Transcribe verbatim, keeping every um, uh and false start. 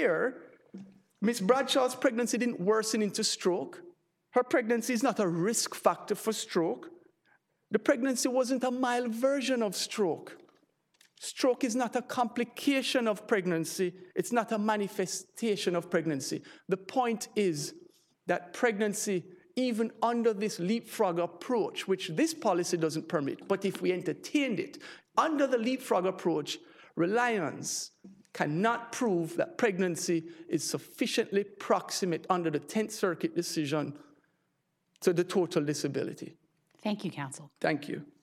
here, Miss Bradshaw's pregnancy didn't worsen into stroke. Her pregnancy is not a risk factor for stroke. The pregnancy wasn't a mild version of stroke. Stroke is not a complication of pregnancy. It's not a manifestation of pregnancy. The point is that pregnancy, even under this leapfrog approach, which this policy doesn't permit, but if we entertained it, under the leapfrog approach, Reliance cannot prove that pregnancy is sufficiently proximate under the Tenth Circuit decision to the total disability. Thank you, counsel. Thank you.